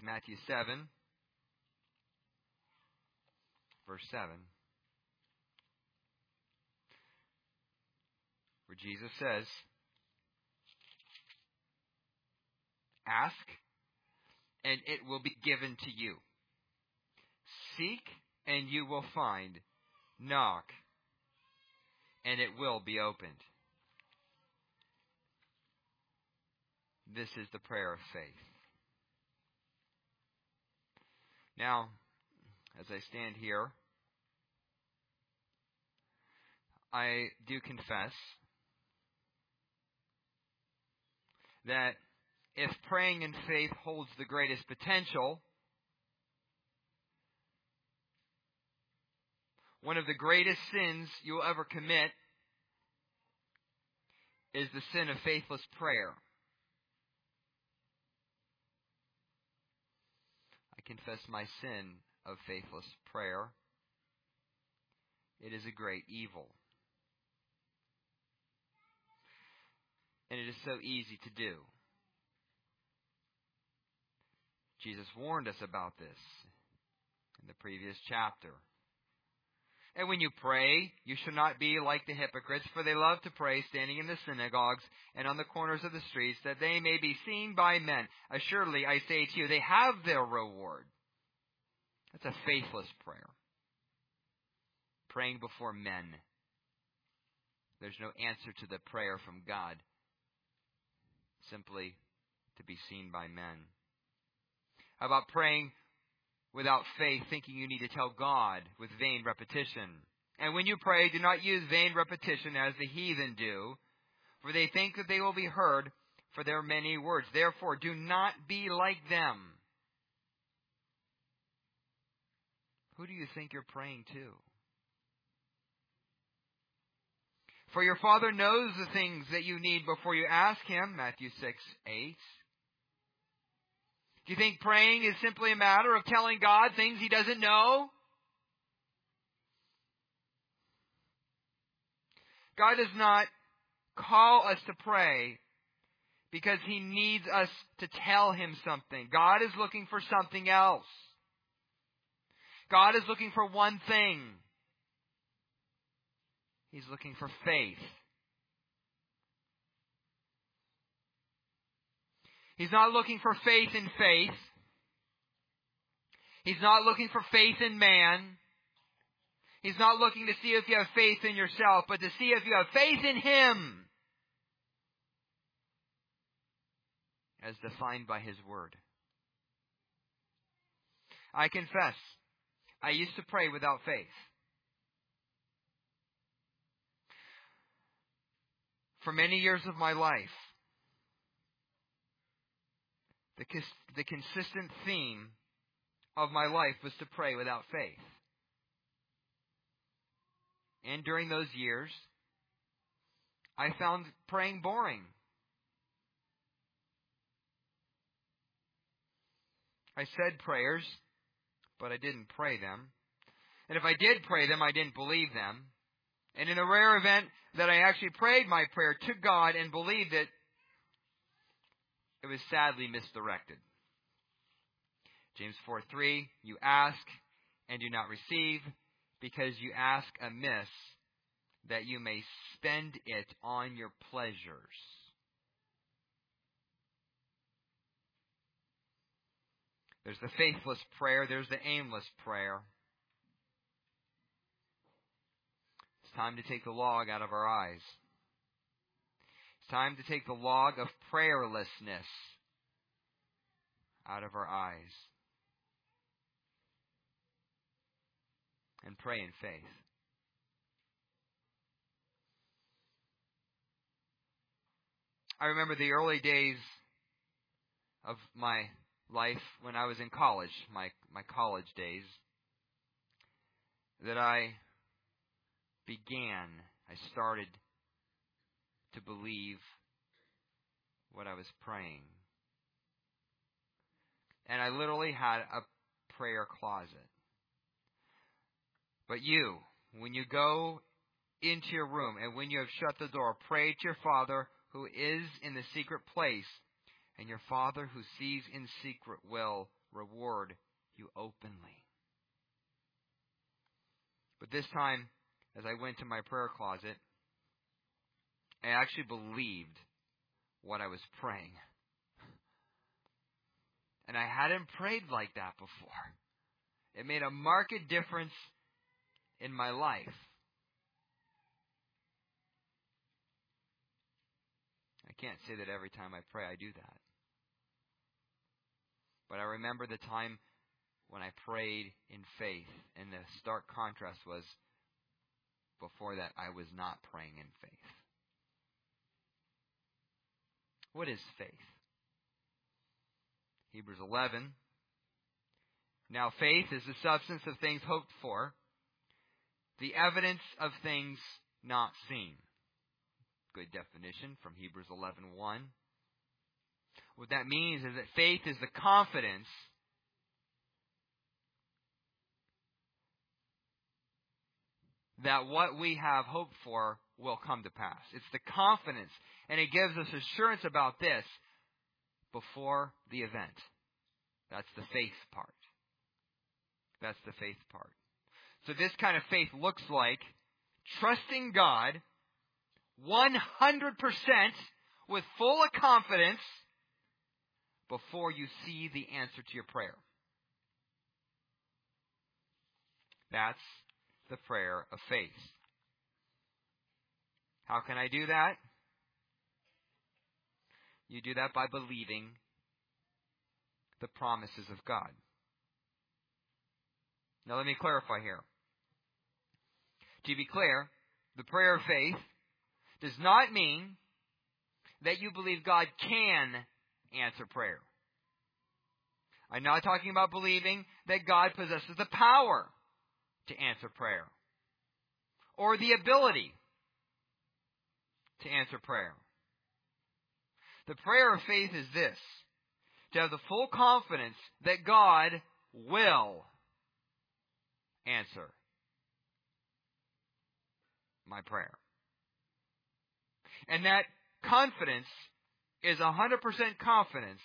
Matthew 7, verse 7, where Jesus says, "Ask, and it will be given to you. Seek, and you will find. Knock, and it will be opened." This is the prayer of faith. Now, as I stand here, I do confess that if praying in faith holds the greatest potential, one of the greatest sins you'll ever commit is the sin of faithless prayer. I confess my sin of faithless prayer. It is a great evil. And it is so easy to do. Jesus warned us about this in the previous chapter. "And when you pray, you should not be like the hypocrites, for they love to pray standing in the synagogues and on the corners of the streets, that they may be seen by men. Assuredly, I say to you, they have their reward." That's a faithless prayer. Praying before men. There's no answer to the prayer from God. Simply to be seen by men. How about praying without faith, thinking you need to tell God with vain repetition? "And when you pray, do not use vain repetition as the heathen do, for they think that they will be heard for their many words. Therefore, do not be like them." Who do you think you're praying to? "For your Father knows the things that you need before you ask Him," Matthew 6:8. Do you think praying is simply a matter of telling God things He doesn't know? God does not call us to pray because He needs us to tell Him something. God is looking for something else. God is looking for one thing. He's looking for faith. He's not looking for faith in faith. He's not looking for faith in man. He's not looking to see if you have faith in yourself, but to see if you have faith in Him, as defined by His Word. I confess, I used to pray without faith. For many years of my life, the consistent theme of my life was to pray without faith. And during those years, I found praying boring. I said prayers, but I didn't pray them. And if I did pray them, I didn't believe them. And in a rare event that I actually prayed my prayer to God and believed it, it was sadly misdirected. James 4:3, "You ask and do not receive, because you ask amiss, that you may spend it on your pleasures." There's the faithless prayer, there's the aimless prayer. It's time to take the log out of our eyes. It's time to take the log of prayerlessness out of our eyes and pray in faith. I remember the early days of my life when I was in college, my college days, that I started to believe what I was praying. And I literally had a prayer closet. But you, when you go into your room and when you have shut the door, pray to your Father who is in the secret place, And your Father who sees in secret will reward you openly. But this time, as I went to my prayer closet, I actually believed what I was praying. And I hadn't prayed like that before. It made a marked difference in my life. I can't say that every time I pray I do that. But I remember the time when I prayed in faith, and the stark contrast was, before that, I was not praying in faith. What is faith? Hebrews 11. Now faith is the substance of things hoped for, the evidence of things not seen. Good definition from Hebrews 11:1. What that means is that faith is the confidence that what we have hoped for will come to pass. It's the confidence, and it gives us assurance about this before the event. That's the faith part. That's the faith part. So this kind of faith looks like trusting God 100% with full confidence before you see the answer to your prayer. That's the prayer of faith. How can I do that? You do that by believing the promises of God. Now let me clarify here. To be clear, the prayer of faith does not mean that you believe God can answer prayer. I'm not talking about believing that God possesses the power to answer prayer, or the ability to answer prayer. The prayer of faith is this: to have the full confidence that God will answer my prayer. And that confidence is 100% confidence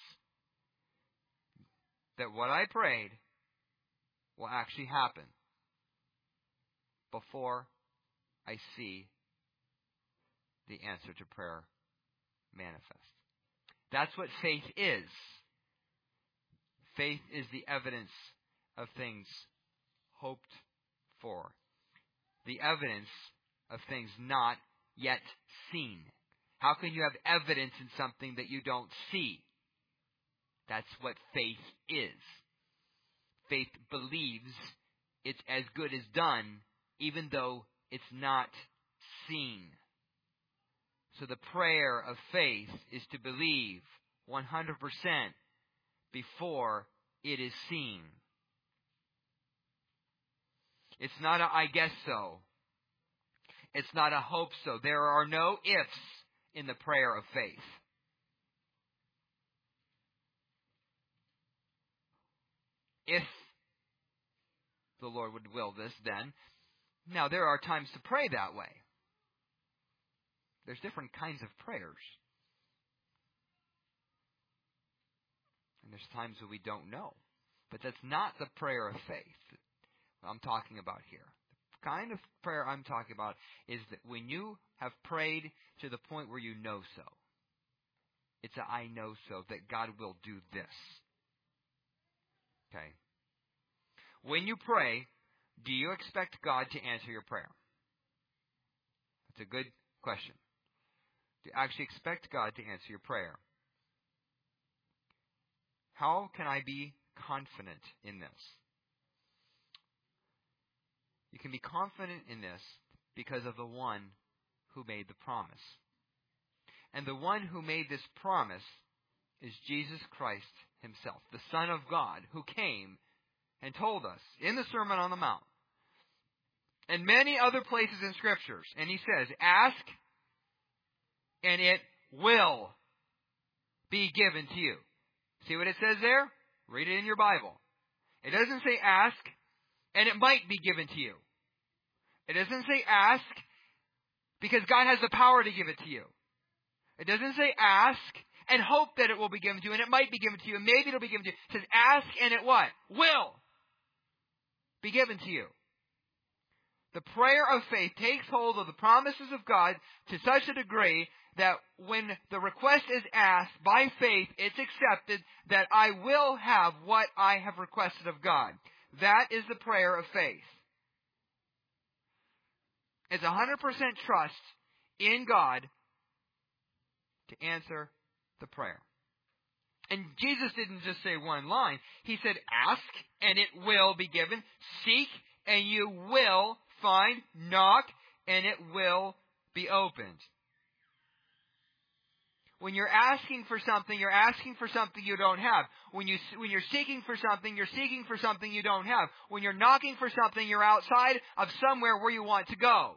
that what I prayed will actually happen before I see the answer to prayer manifest. That's what faith is. Faith is the evidence of things hoped for. The evidence of things not yet seen. How can you have evidence in something that you don't see? That's what faith is. Faith believes it's as good as done, even though it's not seen. So the prayer of faith is to believe 100% before it is seen. It's not a I guess so. It's not a hope so. There are no ifs in the prayer of faith. If the Lord would will this, then. Now, there are times to pray that way. There's different kinds of prayers. And there's times that we don't know. But that's not the prayer of faith I'm talking about here. The kind of prayer I'm talking about is that when you have prayed to the point where you know so. It's a I know so, that God will do this. Okay. When you pray, do you expect God to answer your prayer? That's a good question. Do you actually expect God to answer your prayer? How can I be confident in this? You can be confident in this because of the one who made the promise. And the one who made this promise is Jesus Christ himself, the Son of God, who came and told us in the Sermon on the Mount and many other places in Scriptures. And he says, ask and it will be given to you. See what it says there? Read it in your Bible. It doesn't say ask and it might be given to you. It doesn't say ask because God has the power to give it to you. It doesn't say ask and hope that it will be given to you, and it might be given to you, and maybe it'll be given to you. It says, ask and it what? Will be given to you. The prayer of faith takes hold of the promises of God to such a degree that when the request is asked by faith, it's accepted that I will have what I have requested of God. That is the prayer of faith. It's 100% trust in God to answer the prayer. And Jesus didn't just say one line. He said, ask and it will be given. Seek and you will find. Knock and it will be opened. When you're asking for something, you're asking for something you don't have. When you're seeking for something, you're seeking for something you don't have. When you're knocking for something, you're outside of somewhere where you want to go.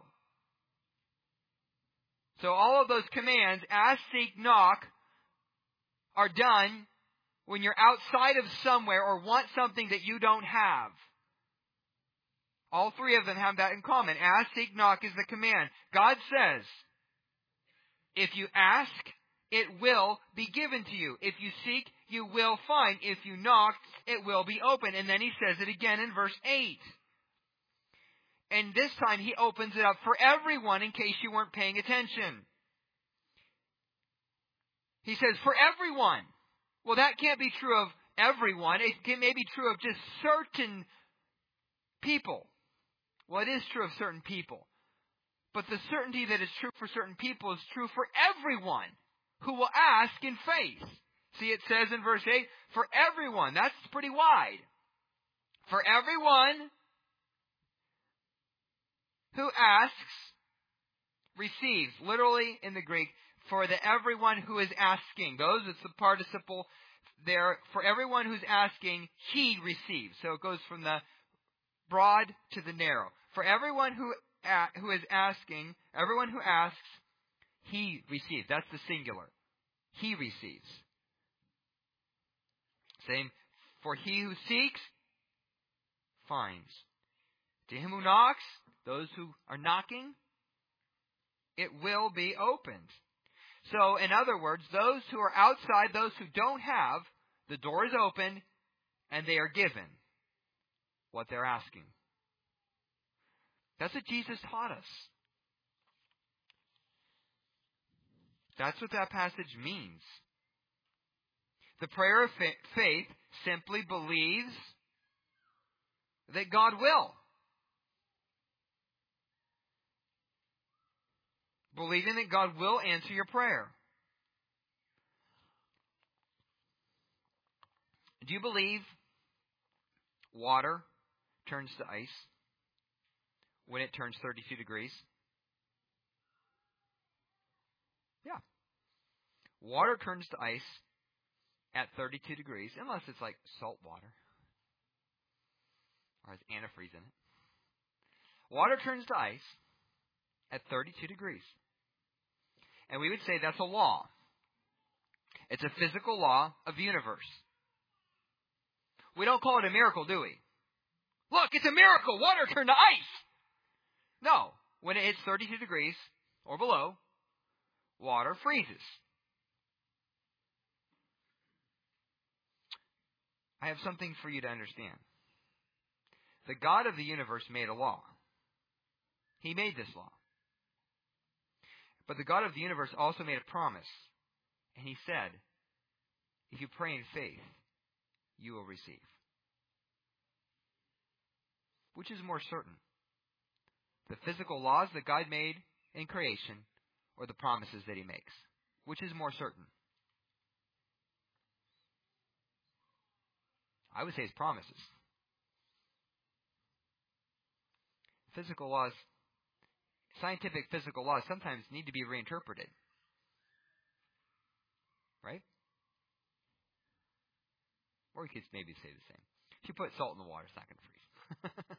So all of those commands, ask, seek, knock, are done when you're outside of somewhere or want something that you don't have. All three of them have that in common. Ask, seek, knock is the command. God says, if you ask, it will be given to you. If you seek, you will find. If you knock, it will be open. And then he says it again in verse 8. And this time he opens it up for everyone in case you weren't paying attention. He says, for everyone. Well, that can't be true of everyone. It may be true of just certain people. Well, it is true of certain people. But the certainty that is true for certain people is true for everyone who will ask in faith. See, it says in verse 8, for everyone. That's pretty wide. For everyone who asks, receives. Literally in the Greek, for the everyone who is asking. It's the participle there. For everyone who's asking, he receives. So it goes from the broad to the narrow. For everyone who is asking, everyone who asks, he receives. That's the singular. He receives. Same. For he who seeks, finds. To him who knocks, those who are knocking, it will be opened. So, in other words, those who are outside, those who don't have, the door is open and they are given what they're asking. That's what Jesus taught us. That's what that passage means. The prayer of faith simply believes that God will. Believing that God will answer your prayer. Do you believe water turns to ice when it turns 32 degrees? Yeah. Water turns to ice at 32 degrees, unless it's like salt water or has antifreeze in it. Water turns to ice at 32 degrees. And we would say that's a law. It's a physical law of the universe. We don't call it a miracle, do we? Look, it's a miracle. Water turned to ice. No. When it hits 32 degrees or below, water freezes. I have something for you to understand. The God of the universe made a law. He made this law. But the God of the universe also made a promise. And he said, if you pray in faith, you will receive. Which is more certain? The physical laws that God made in creation or the promises that he makes? Which is more certain? I would say his promises. Physical laws, scientific physical laws sometimes need to be reinterpreted. Right? Or you could maybe say the same. If you put salt in the water, it's not going to freeze.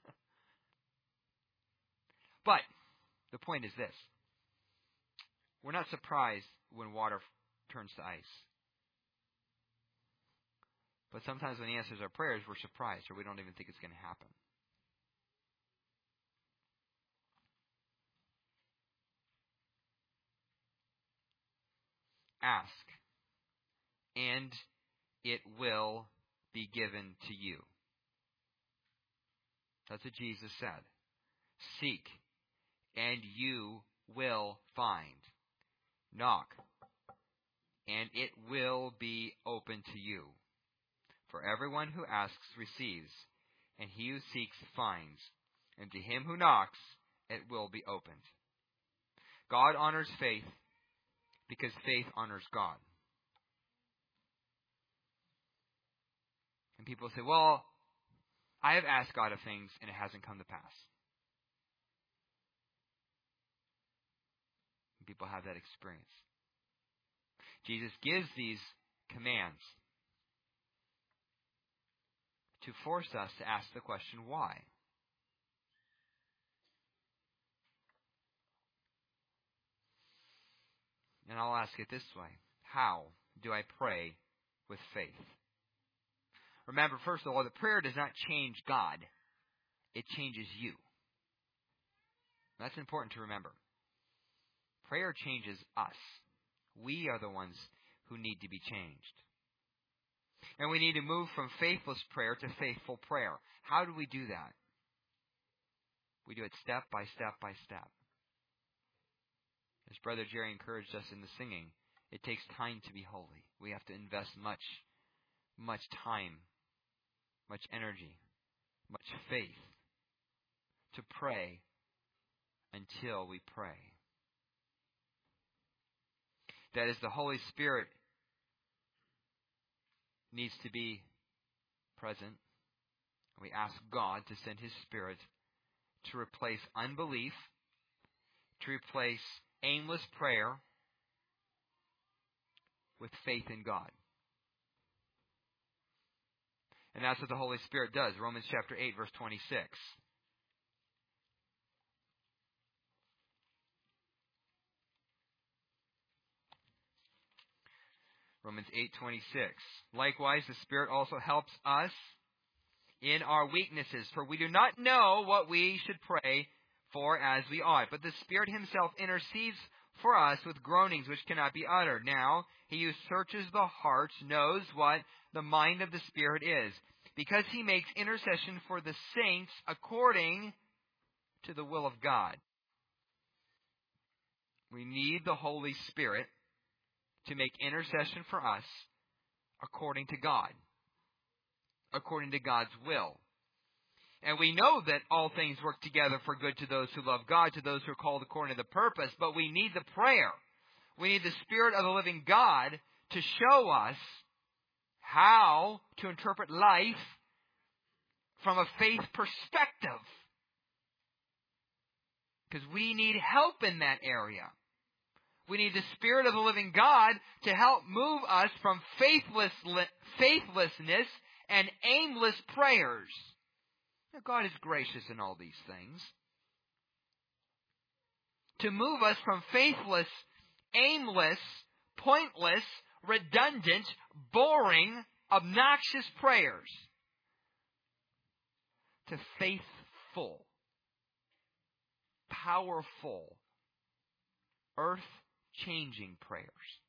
But the point is this. We're not surprised when water turns to ice. But sometimes when he answers our prayers, we're surprised or we don't even think it's going to happen. Ask and it will be given to you. That's what Jesus said. Seek, and you will find. Knock, and it will be open to you. For everyone who asks receives, and he who seeks finds, and to him who knocks it will be opened. God honors faith because faith honors God. And people say, well, I have asked God of things and it hasn't come to pass. And people have that experience. Jesus gives these commands to force us to ask the question, why? And I'll ask it this way. How do I pray with faith? Remember, first of all, the prayer does not change God. It changes you. That's important to remember. Prayer changes us. We are the ones who need to be changed. And we need to move from faithless prayer to faithful prayer. How do we do that? We do it step by step by step. As Brother Jerry encouraged us in the singing, it takes time to be holy. We have to invest much time, much energy, much faith to pray until we pray. That is, the Holy Spirit needs to be present. We ask God to send His Spirit to replace unbelief, to replace aimless prayer with faith in God. And that's what the Holy Spirit does. Romans chapter 8, verse 26. Romans 8:26. Likewise, the Spirit also helps us in our weaknesses, for we do not know what we should pray for as we ought. But the Spirit Himself intercedes for us with groanings which cannot be uttered. Now, He who searches the hearts knows what the mind of the Spirit is, because He makes intercession for the saints according to the will of God. We need the Holy Spirit to make intercession for us according to God, according to God's will. And we know that all things work together for good to those who love God, to those who are called according to the purpose, but we need the prayer. We need the Spirit of the living God to show us how to interpret life from a faith perspective. Because we need help in that area. We need the Spirit of the living God to help move us from faithlessness and aimless prayers. Now, God is gracious in all these things. To move us from faithless, aimless, pointless, redundant, boring, obnoxious prayers to faithful, powerful, earth-changing prayers.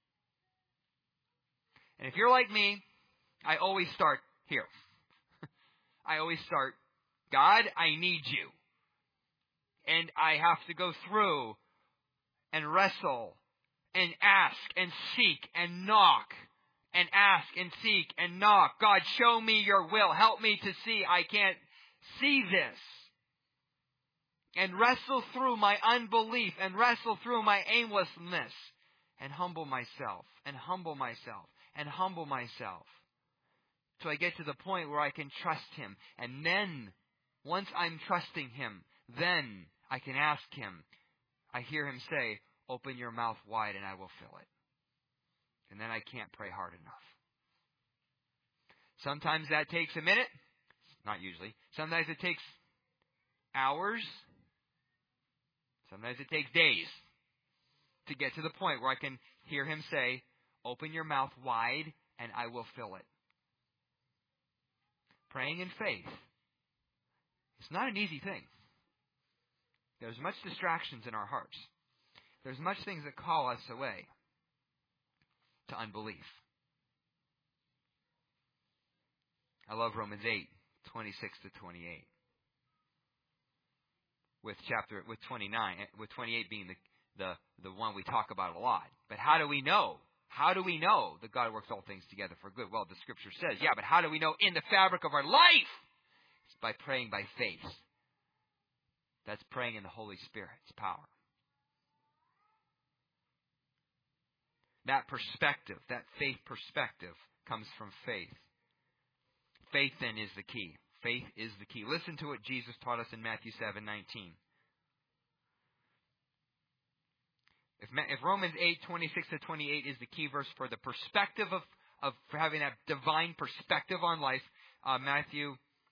And if you're like me, I always start here. I always start, God, I need you. And I have to go through and wrestle and ask and seek and knock and ask and seek and knock. God, show me your will. Help me to see. I can't see this. And wrestle through my unbelief and wrestle through my aimlessness and humble myself and humble myself and humble myself. So I get to the point where I can trust Him. And then, once I'm trusting Him, then I can ask Him. I hear Him say, open your mouth wide and I will fill it. And then I can't pray hard enough. Sometimes that takes a minute. Not usually. Sometimes it takes hours. Sometimes it takes days to get to the point where I can hear Him say, open your mouth wide and I will fill it. Praying in faith. It's not an easy thing. There's much distractions in our hearts. There's much things that call us away to unbelief. I love Romans 8:26 to 28. With 29, with 28 being the one we talk about a lot. But how do we know? How do we know that God works all things together for good? Well, the Scripture says, yeah, but how do we know in the fabric of our life? It's by praying by faith. That's praying in the Holy Spirit's power. That perspective, that faith perspective, comes from faith. Faith then is the key. Faith is the key. Listen to what Jesus taught us in Matthew 7:19. If Romans 8:26 to 28 is the key verse for the perspective for having that divine perspective on life, Matthew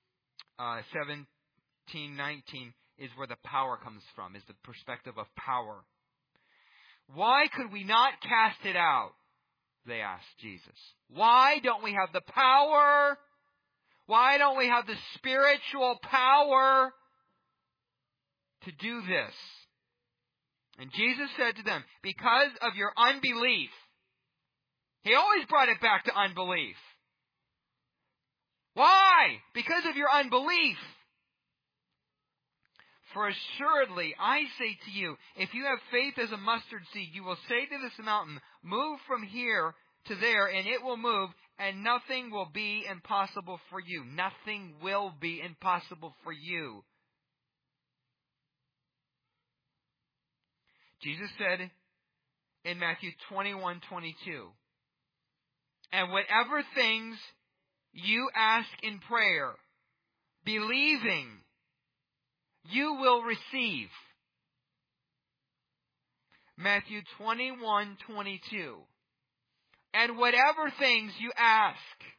17:19 is where the power comes from, is the perspective of power. Why could we not cast it out? They asked Jesus. Why don't we have the power? Why don't we have the spiritual power to do this? And Jesus said to them, because of your unbelief. He always brought it back to unbelief. Why? Because of your unbelief. For assuredly, I say to you, if you have faith as a mustard seed, you will say to this mountain, move from here to there, and it will move, and nothing will be impossible for you. Nothing will be impossible for you. Jesus said in Matthew 21:22, and whatever things you ask in prayer, believing, you will receive. Matthew 21:22. And whatever things you ask.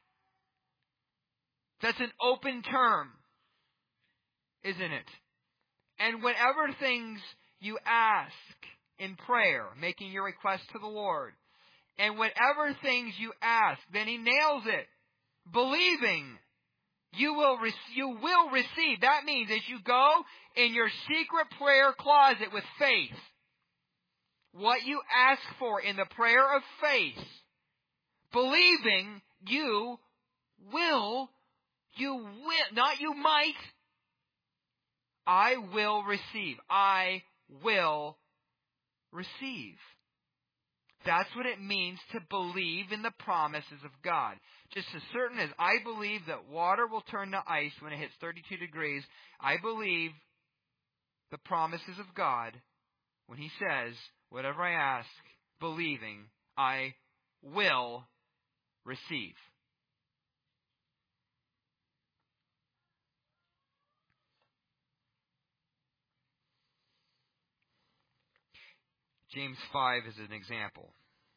That's an open term, isn't it? And whatever things you ask in prayer, making your request to the Lord. And whatever things you ask, then he nails it. Believing. You will receive. That means as you go in your secret prayer closet with faith, what you ask for in the prayer of faith, believing you will, not you might, I will receive. I will receive. That's what it means to believe in the promises of God. Just as certain as I believe that water will turn to ice when it hits 32 degrees, I believe the promises of God when he says, whatever I ask, believing, I will receive. James 5 is an example.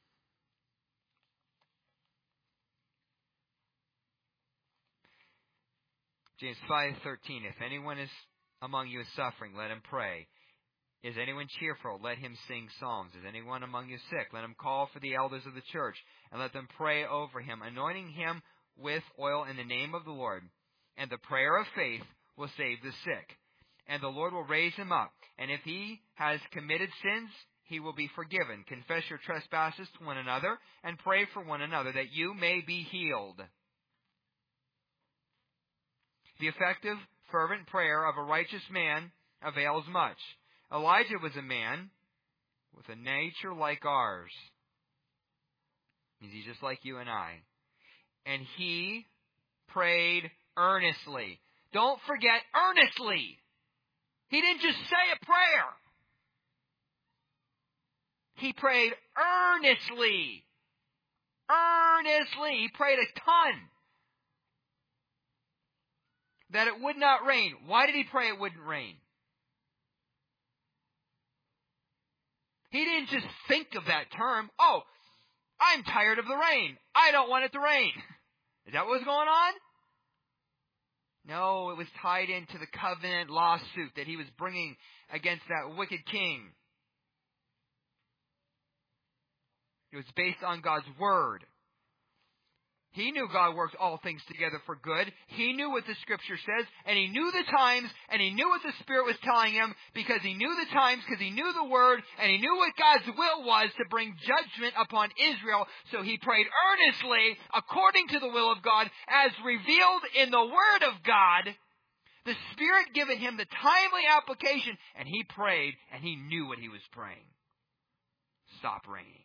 James 5:13. If anyone is among you is suffering, let him pray. Is anyone cheerful? Let him sing psalms. Is anyone among you sick? Let him call for the elders of the church, and let them pray over him, anointing him with oil in the name of the Lord. And the prayer of faith will save the sick, and the Lord will raise him up. And if he has committed sins, he will be forgiven. Confess your trespasses to one another, and pray for one another, that you may be healed. The effective, fervent prayer of a righteous man avails much. Elijah was a man with a nature like ours. He's just like you and I. And he prayed earnestly. Don't forget, earnestly. He didn't just say a prayer. He prayed earnestly. Earnestly. He prayed a ton. That it would not rain. Why did he pray it wouldn't rain? He didn't just think of that term. Oh, I'm tired of the rain. I don't want it to rain. Is that what was going on? No, it was tied into the covenant lawsuit that he was bringing against that wicked king. It was based on God's word. He knew God works all things together for good. He knew what the Scripture says, and he knew the times, and he knew what the Spirit was telling him, because he knew the times, because he knew the Word, and he knew what God's will was to bring judgment upon Israel. So he prayed earnestly, according to the will of God, as revealed in the Word of God, the Spirit giving him the timely application, and he prayed, and he knew what he was praying. Stop raining.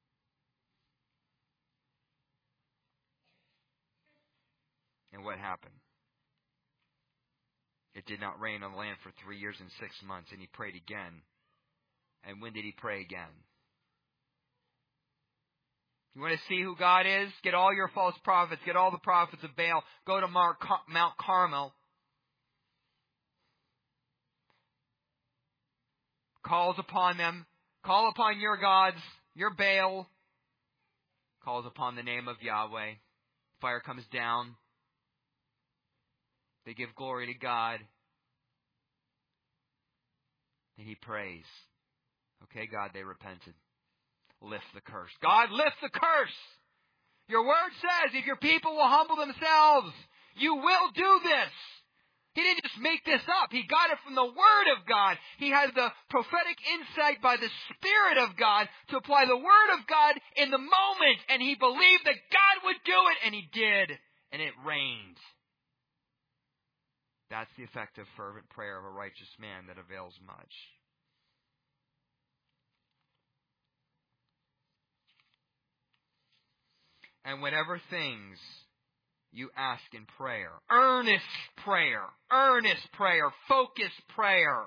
And what happened? It did not rain on the land for 3 years and 6 months, and he prayed again. And when did he pray again? You want to see who God is? Get all your false prophets, get all the prophets of Baal, go to Mount Carmel. Calls upon them, call upon your gods, your Baal, calls upon the name of Yahweh. Fire comes down. They give glory to God. And he prays. Okay, God, they repented. Lift the curse. God, lift the curse! Your word says if your people will humble themselves, you will do this. He didn't just make this up. He got it from the Word of God. He has the prophetic insight by the Spirit of God to apply the Word of God in the moment. And he believed that God would do it, and he did. And it rained. That's the effective, fervent prayer of a righteous man that avails much. And whatever things you ask in prayer, earnest prayer, focused prayer,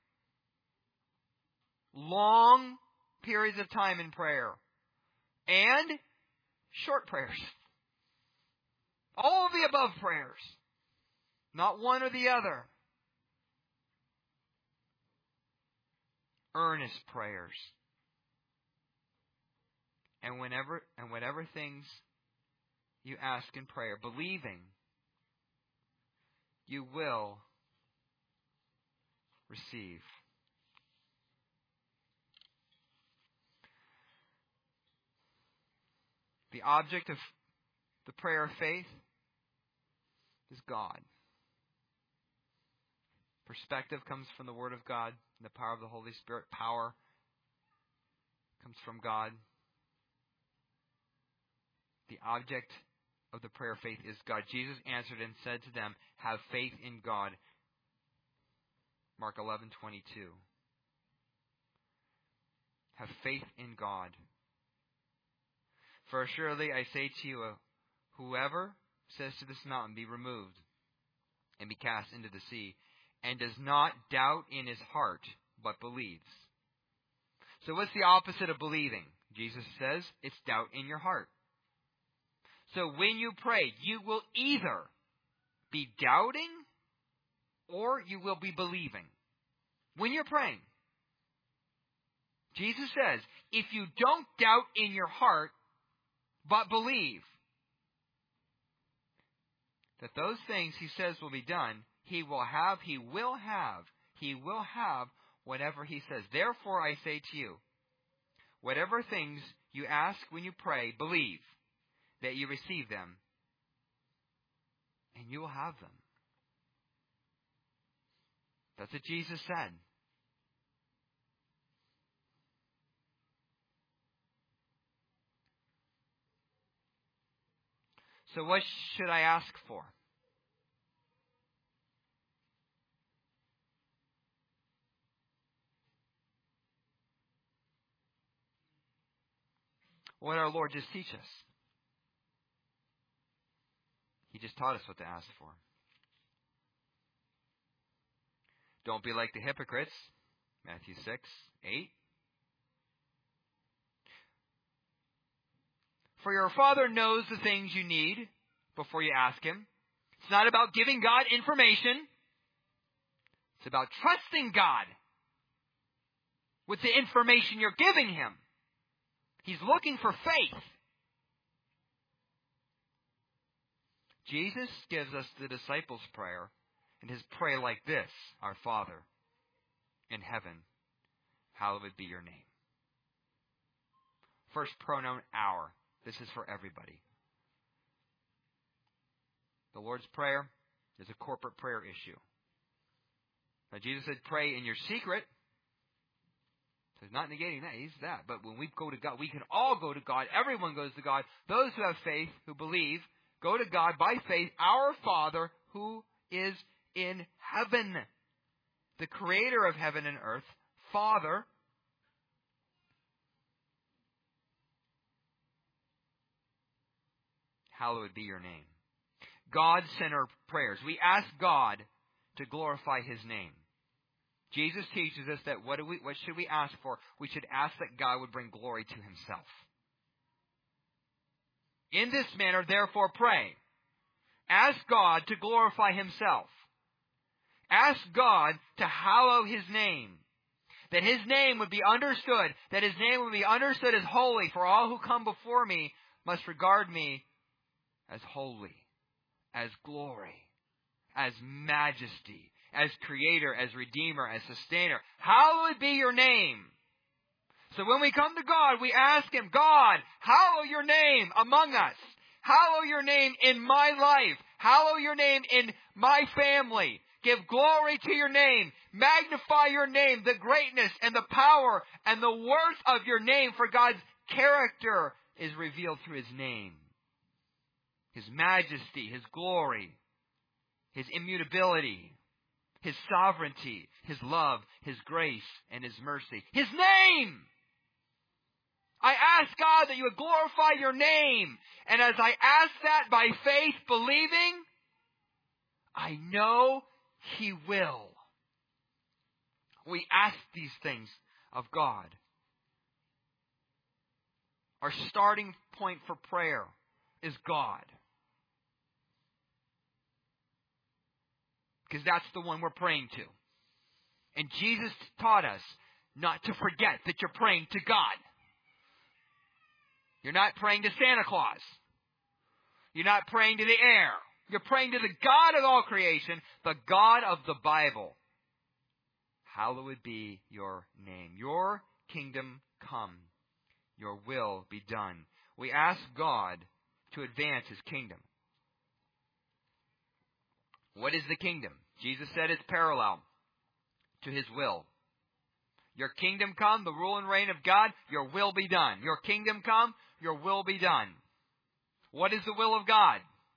long periods of time in prayer, and short prayers. All of the above prayers. Not one or the other. Earnest prayers. And whatever things you ask in prayer, believing, you will receive. The object of the prayer of faith is God. Perspective comes from the Word of God, and the power of the Holy Spirit. Power comes from God. The object of the prayer of faith is God. Jesus answered and said to them, have faith in God. Mark 11:22. Have faith in God. For assuredly I say to you, whoever says to this mountain, be removed and be cast into the sea, and does not doubt in his heart, but believes. So what's the opposite of believing? Jesus says it's doubt in your heart. So when you pray, you will either be doubting or you will be believing. When you're praying. Jesus says, if you don't doubt in your heart, but believe that those things he says will be done, he will have whatever he says. Therefore I say to you, whatever things you ask when you pray, believe that you receive them, and you will have them. That's what Jesus said. So what should I ask for? What did our Lord just teach us? He just taught us what to ask for. Don't be like the hypocrites. Matthew 6:8. For your Father knows the things you need before you ask Him. It's not about giving God information. It's about trusting God with the information you're giving Him. He's looking for faith. Jesus gives us the disciples' prayer, and His pray like this: Our Father in heaven, hallowed be your name. First pronoun, our. This is for everybody. The Lord's Prayer is a corporate prayer issue. Now, Jesus said, pray in your secret. So he's not negating that. He's that. But when we go to God, we can all go to God. Everyone goes to God. Those who have faith, who believe, go to God by faith. Our Father who is in heaven. The creator of heaven and earth. Father. Hallowed be your name. God-centered prayers. We ask God to glorify His name. Jesus teaches us that what should we ask for? We should ask that God would bring glory to Himself. In this manner, therefore, pray. Ask God to glorify Himself. Ask God to hallow His name. That His name would be understood. That His name would be understood as holy. For all who come before me must regard me as holy, as glory, as majesty, as creator, as redeemer, as sustainer. Hallowed be your name. So when we come to God, we ask Him, God, hallow your name among us. Hallow your name in my life. Hallow your name in my family. Give glory to your name. Magnify your name, the greatness and the power and the worth of your name. For God's character is revealed through His name. His majesty, His glory, His immutability, His sovereignty, His love, His grace, and His mercy. His name! I ask God that you would glorify your name. And as I ask that by faith, believing, I know He will. We ask these things of God. Our starting point for prayer is God. Because that's the one we're praying to. And Jesus taught us not to forget that you're praying to God. You're not praying to Santa Claus. You're not praying to the air. You're praying to the God of all creation, the God of the Bible. Hallowed be your name. Your kingdom come. Your will be done. We ask God to advance His kingdom. What is the kingdom? Jesus said it's parallel to His will. Your kingdom come, the rule and reign of God, your will be done. Your kingdom come, your will be done. What is the will of God?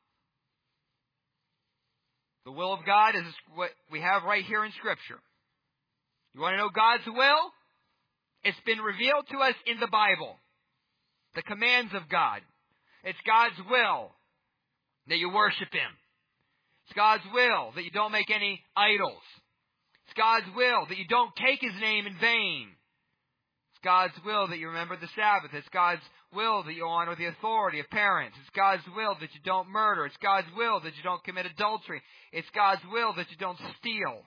The will of God is what we have right here in Scripture. You want to know God's will? It's been revealed to us in the Bible. The commands of God. It's God's will that you worship Him. It's God's will that you don't make any idols. It's God's will that you don't take His name in vain. It's God's will that you remember the Sabbath. It's God's will that you honor the authority of parents. It's God's will that you don't murder. It's God's will that you don't commit adultery. It's God's will that you don't steal.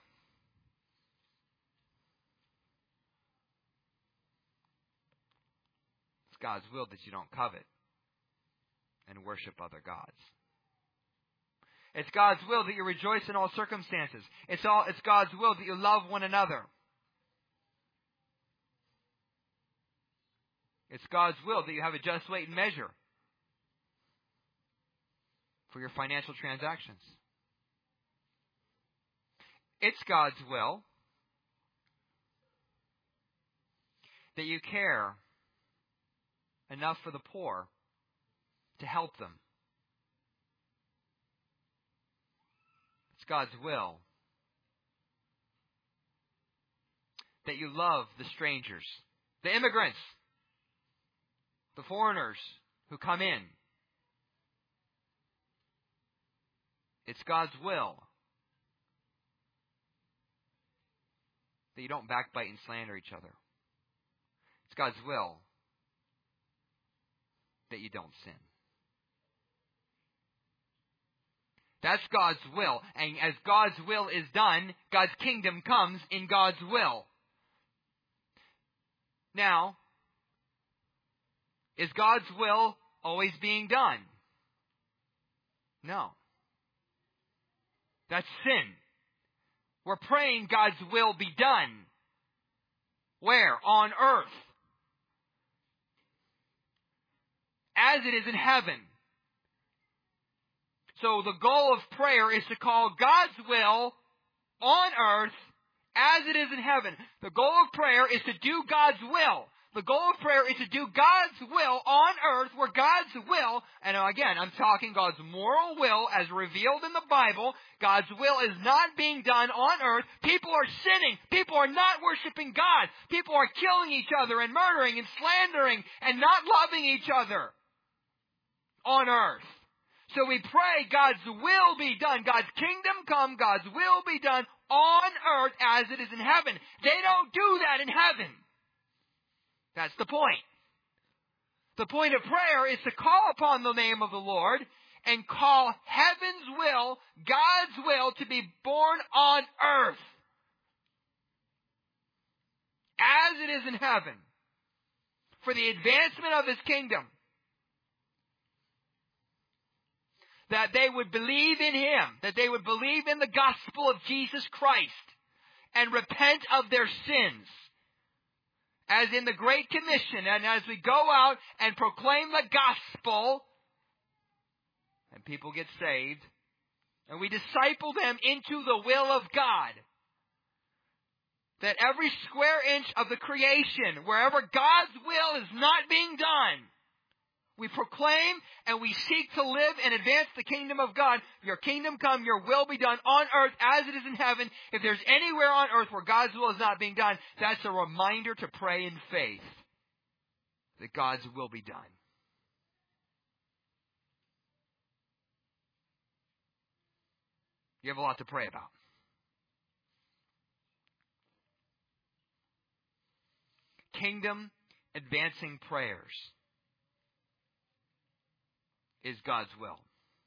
It's God's will that you don't covet and worship other gods. It's God's will that you rejoice in all circumstances. It's God's will that you love one another. It's God's will that you have a just weight and measure for your financial transactions. It's God's will that you care enough for the poor to help them. It's God's will that you love the strangers, the immigrants, the foreigners who come in. It's God's will that you don't backbite and slander each other. It's God's will that you don't sin. That's God's will. And as God's will is done, God's kingdom comes in God's will. Now, is God's will always being done? No. That's sin. We're praying God's will be done. Where? On earth. As it is in heaven. So the goal of prayer is to call God's will on earth as it is in heaven. The goal of prayer is to do God's will. The goal of prayer is to do God's will on earth where God's will, and again, I'm talking God's moral will as revealed in the Bible. God's will is not being done on earth. People are sinning. People are not worshiping God. People are killing each other and murdering and slandering and not loving each other on earth. So we pray God's will be done. God's kingdom come. God's will be done on earth as it is in heaven. They don't do that in heaven. That's the point. The point of prayer is to call upon the name of the Lord and call heaven's will, God's will, to be born on earth as it is in heaven for the advancement of His kingdom. That they would believe in Him, that they would believe in the gospel of Jesus Christ and repent of their sins. As in the Great Commission, and as we go out and proclaim the gospel, and people get saved, and we disciple them into the will of God, that every square inch of the creation, wherever God's will is not being done, we proclaim and we seek to live and advance the kingdom of God. Your kingdom come, your will be done on earth as it is in heaven. If there's anywhere on earth where God's will is not being done, that's a reminder to pray in faith that God's will be done. You have a lot to pray about. Kingdom advancing prayers is God's will.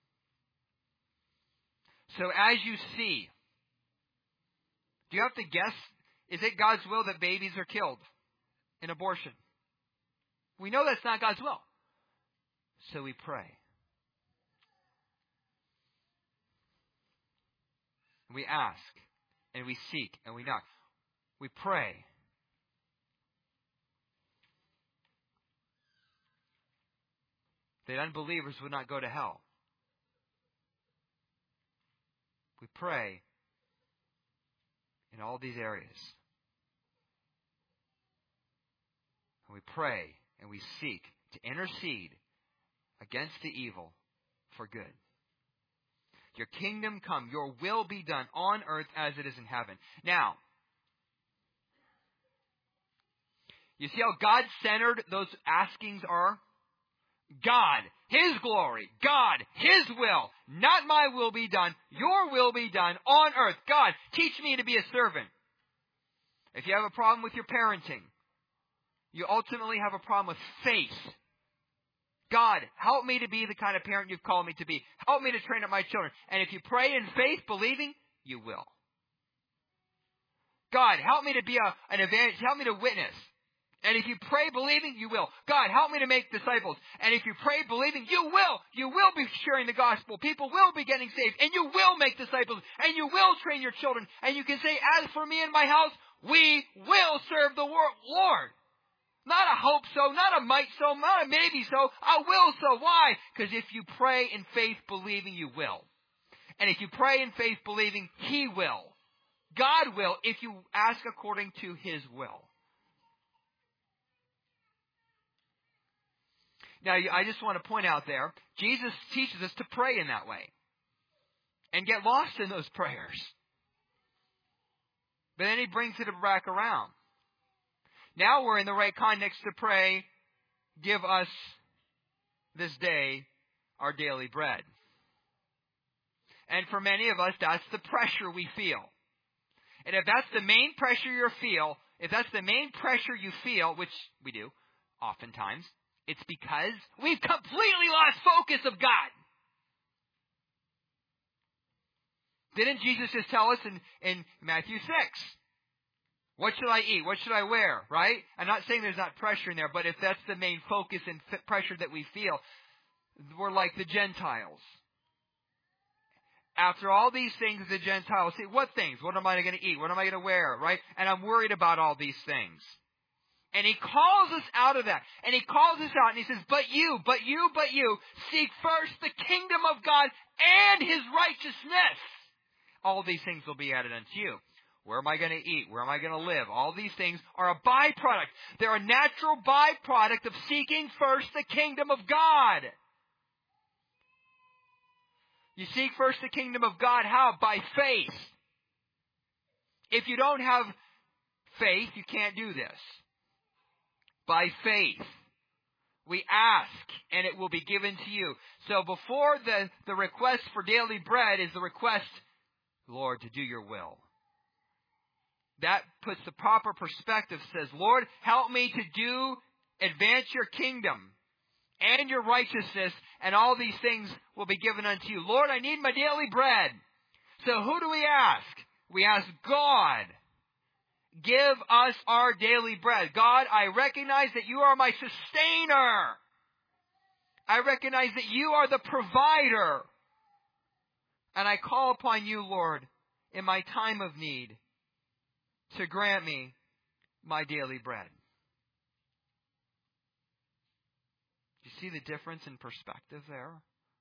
So as you see, do you have to guess, is it God's will that babies are killed in abortion? We know that's not God's will. So we pray. We ask, and we seek, and we knock. We pray. That unbelievers would not go to hell. We pray in all these areas. And we pray and we seek to intercede against the evil for good. Your kingdom come, your will be done on earth as it is in heaven. Now, you see how God-centered those askings are? God, His glory, God, His will, not my will be done, your will be done on earth. God, teach me to be a servant. If you have a problem with your parenting, you ultimately have a problem with faith. God, help me to be the kind of parent you've called me to be. Help me to train up my children. And if you pray in faith, believing, you will. God, help me to be an evangelist. Help me to witness. And if you pray believing, you will. God, help me to make disciples. And if you pray believing, you will. You will be sharing the gospel. People will be getting saved. And you will make disciples. And you will train your children. And you can say, as for me and my house, we will serve the Lord. Not a hope so, not a might so, not a maybe so, a will so. Why? Because if you pray in faith believing, you will. And if you pray in faith believing, He will. God will if you ask according to His will. Now, I just want to point out there, Jesus teaches us to pray in that way. And get lost in those prayers. But then He brings it back around. Now we're in the right context to pray, give us this day our daily bread. And for many of us, that's the pressure we feel. And if that's the main pressure you feel, which we do oftentimes, it's because we've completely lost focus of God. Didn't Jesus just tell us in Matthew 6? What should I eat? What should I wear? Right? I'm not saying there's not pressure in there, but if that's the main focus and pressure that we feel, we're like the Gentiles. After all these things, the Gentiles say, what things? What am I going to eat? What am I going to wear? Right? And I'm worried about all these things. And He calls us out of that. And He calls us out and He says, but you, seek first the kingdom of God and His righteousness. All these things will be added unto you. Where am I going to eat? Where am I going to live? All these things are a byproduct. They're a natural byproduct of seeking first the kingdom of God. You seek first the kingdom of God. How? By faith. If you don't have faith, you can't do this. By faith. We ask, and it will be given to you. So before the request for daily bread is the request, Lord, to do your will. That puts the proper perspective, says, Lord, help me to advance your kingdom and your righteousness, and all these things will be given unto you. Lord, I need my daily bread. So who do we ask? We ask God. Give us our daily bread. God, I recognize that you are my sustainer. I recognize that you are the provider. And I call upon you, Lord, in my time of need, to grant me my daily bread. Do you see the difference in perspective there?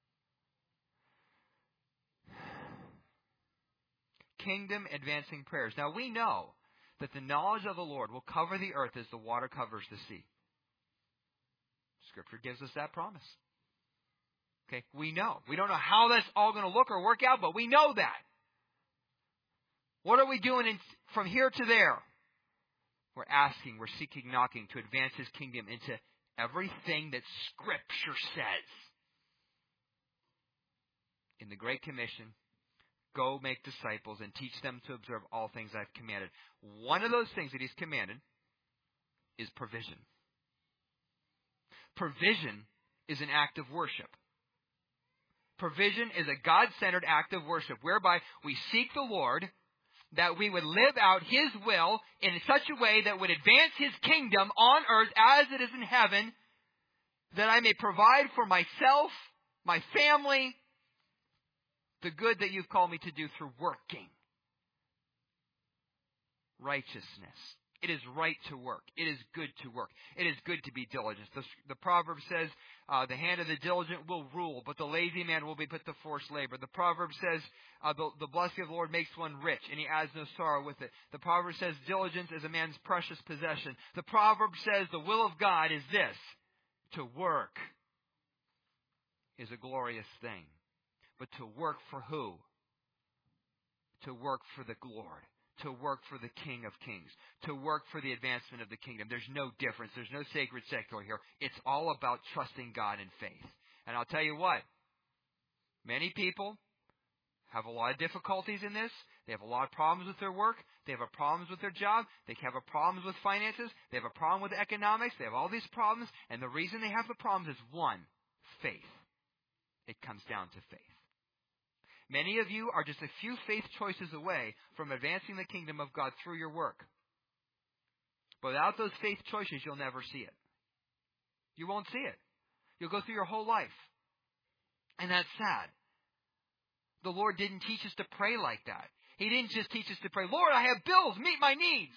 Kingdom advancing prayers. Now we know that the knowledge of the Lord will cover the earth as the water covers the sea. Scripture gives us that promise. Okay, we know. We don't know how that's all going to look or work out, but we know that. What are we doing from here to there? We're asking, we're seeking, knocking to advance His kingdom into everything that Scripture says. In the Great Commission, go make disciples and teach them to observe all things I've commanded. One of those things that He's commanded is provision. Provision is an act of worship. Provision is a God-centered act of worship whereby we seek the Lord, that we would live out His will in such a way that would advance His kingdom on earth as it is in heaven, that I may provide for myself, my family, the good that you've called me to do through working. Righteousness. It is right to work. It is good to work. It is good to be diligent. The proverb says, the hand of the diligent will rule, but the lazy man will be put to forced labor. The proverb says, the blessing of the Lord makes one rich, and He adds no sorrow with it. The proverb says, diligence is a man's precious possession. The proverb says, the will of God is this, to work is a glorious thing. But to work for who? To work for the Lord. To work for the King of Kings. To work for the advancement of the kingdom. There's no difference. There's no sacred secular here. It's all about trusting God in faith. And I'll tell you what. Many people have a lot of difficulties in this. They have a lot of problems with their work. They have problems with their job. They have problems with finances. They have a problem with economics. They have all these problems. And the reason they have the problems is one, faith. It comes down to faith. Many of you are just a few faith choices away from advancing the kingdom of God through your work. But without those faith choices, you'll never see it. You won't see it. You'll go through your whole life. And that's sad. The Lord didn't teach us to pray like that. He didn't just teach us to pray, Lord, I have bills, meet my needs.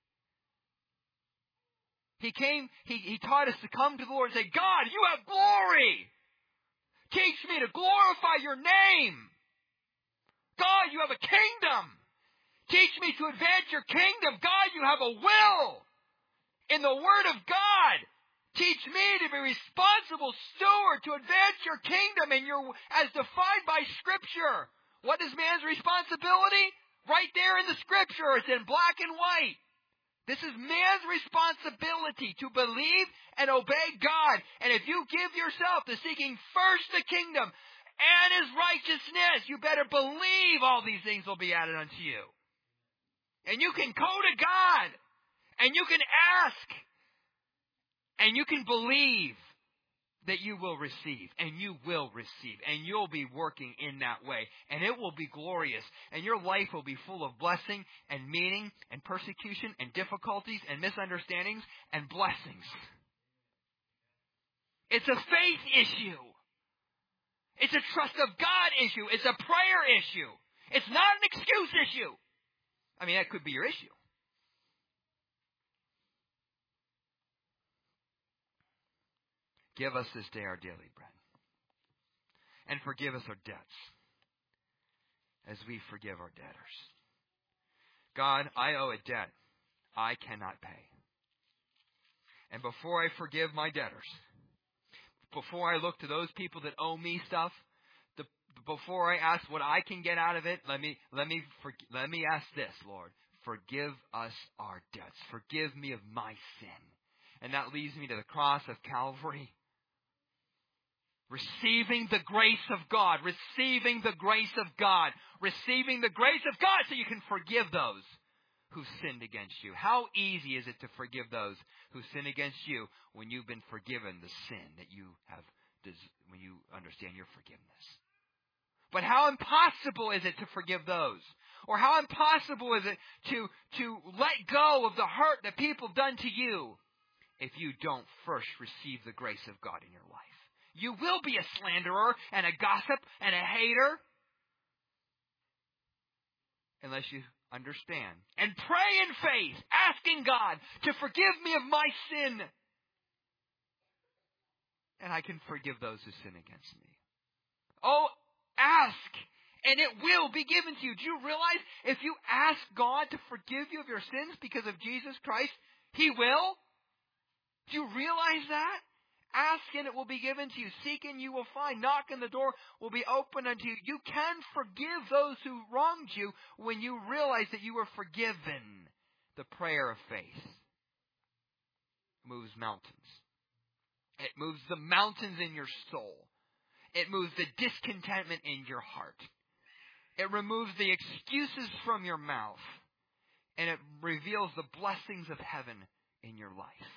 He taught us to come to the Lord and say, God, you have glory. Teach me to glorify your name. God, you have a kingdom. Teach me to advance your kingdom. God, you have a will. In the Word of God, teach me to be responsible steward to advance your kingdom and as defined by Scripture. What is man's responsibility? Right there in the Scripture. It's in black and white. This is man's responsibility to believe and obey God. And if you give yourself to seeking first the kingdom and His righteousness, you better believe all these things will be added unto you. And you can go to God, and you can ask, and you can believe that you will receive, and you will receive, and you'll be working in that way, and it will be glorious, and your life will be full of blessing and meaning and persecution and difficulties and misunderstandings and blessings. It's a faith issue. It's a trust of God issue. It's a prayer issue. It's not an excuse issue. I mean, that could be your issue. Give us this day our daily bread. And forgive us our debts as we forgive our debtors. God, I owe a debt I cannot pay. And before I forgive my debtors, before I look to those people that owe me stuff, before I ask what I can get out of it, let me ask this, Lord. Forgive us our debts. Forgive me of my sin. And that leads me to the cross of Calvary. Receiving the grace of God. Receiving the grace of God. Receiving the grace of God so you can forgive those who sinned against you. How easy is it to forgive those who sin against you when you've been forgiven the sin that you have, when you understand your forgiveness? But how impossible is it to forgive those? Or how impossible is it to let go of the hurt that people have done to you if you don't first receive the grace of God in your life? You will be a slanderer and a gossip and a hater unless you understand and pray in faith, asking God to forgive me of my sin. And I can forgive those who sin against me. Oh, ask, and it will be given to you. Do you realize if you ask God to forgive you of your sins because of Jesus Christ, He will? Do you realize that? Ask and it will be given to you. Seek and you will find. Knock and the door will be opened unto you. You can forgive those who wronged you when you realize that you were forgiven. The prayer of faith moves mountains. It moves the mountains in your soul. It moves the discontentment in your heart. It removes the excuses from your mouth. And it reveals the blessings of heaven in your life.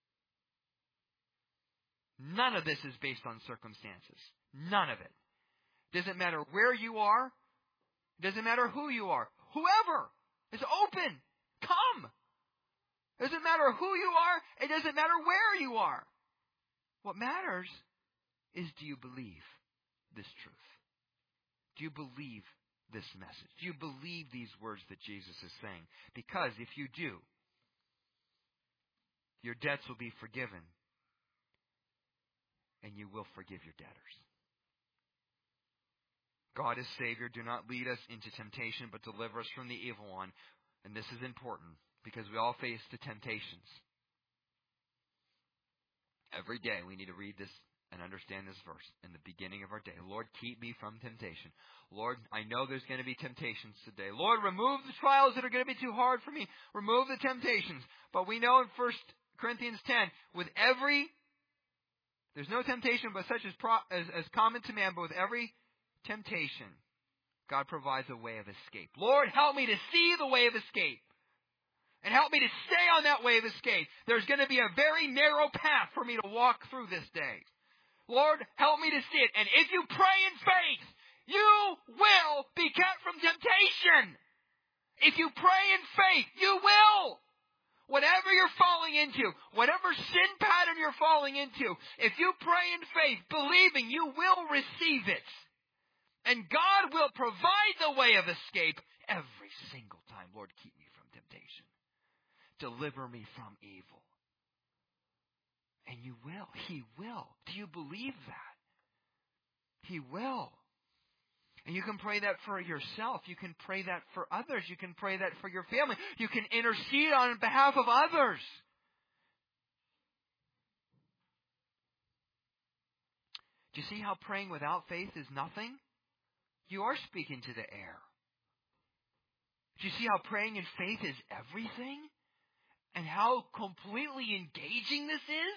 None of this is based on circumstances. None of it. Doesn't matter where you are. Doesn't matter who you are. Whoever is open. Come. Doesn't matter who you are. It doesn't matter where you are. What matters is, do you believe this truth? Do you believe this message? Do you believe these words that Jesus is saying? Because if you do, your debts will be forgiven and you will forgive your debtors. God is Savior. Do not lead us into temptation, but deliver us from the evil one. And this is important because we all face the temptations. Every day we need to read this and understand this verse in the beginning of our day. Lord, keep me from temptation. Lord, I know there's going to be temptations today. Lord, remove the trials that are going to be too hard for me. Remove the temptations. But we know in 1 Corinthians 10, there's no temptation but such as common to man, but with every temptation, God provides a way of escape. Lord, help me to see the way of escape. And help me to stay on that way of escape. There's going to be a very narrow path for me to walk through this day. Lord, help me to see it. And if you pray in faith, you will be kept from temptation. If you pray in faith, you will. Whatever you're falling into, whatever sin pattern you're falling into, if you pray in faith, believing, you will receive it. And God will provide the way of escape every single time. Lord, keep me from temptation. Deliver me from evil. And you will. He will. Do you believe that? He will. And you can pray that for yourself. You can pray that for others. You can pray that for your family. You can intercede on behalf of others. Do you see how praying without faith is nothing? You are speaking to the air. Do you see how praying in faith is everything? And how completely engaging this is?